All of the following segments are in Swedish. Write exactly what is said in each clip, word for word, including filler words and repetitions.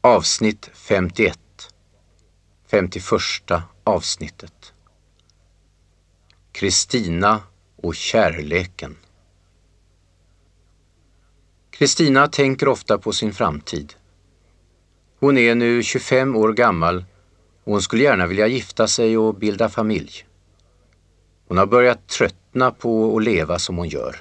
Avsnitt femtioett. femtioförsta avsnittet. Kristina och kärleken. Kristina tänker ofta på sin framtid. Hon är nu tjugofem år gammal och hon skulle gärna vilja gifta sig och bilda familj. Hon har börjat tröttna på att leva som hon gör.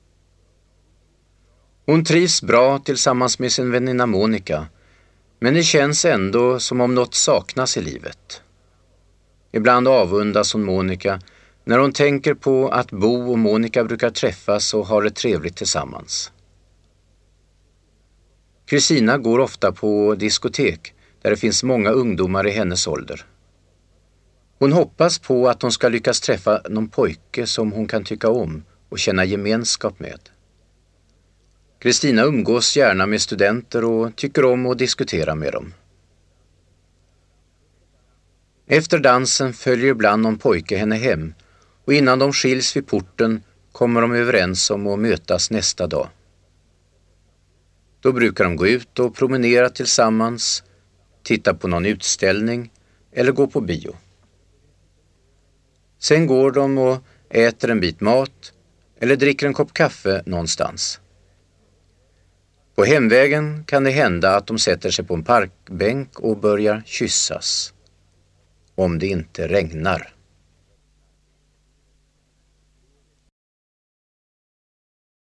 Hon trivs bra tillsammans med sin väninna Monica, men det känns ändå som om något saknas i livet. Ibland avundas hon Monica när hon tänker på att Bo och Monica brukar träffas och ha det trevligt tillsammans. Kristina går ofta på diskotek där det finns många ungdomar i hennes ålder. Hon hoppas på att hon ska lyckas träffa någon pojke som hon kan tycka om och känna gemenskap med. Kristina umgås gärna med studenter och tycker om att diskutera med dem. Efter dansen följer ibland någon pojke henne hem och innan de skiljs vid porten kommer de överens om att mötas nästa dag. Då brukar de gå ut och promenera tillsammans, titta på någon utställning eller gå på bio. Sen går de och äter en bit mat eller dricker en kopp kaffe någonstans. På hemvägen kan det hända att de sätter sig på en parkbänk och börjar kyssas. Om det inte regnar.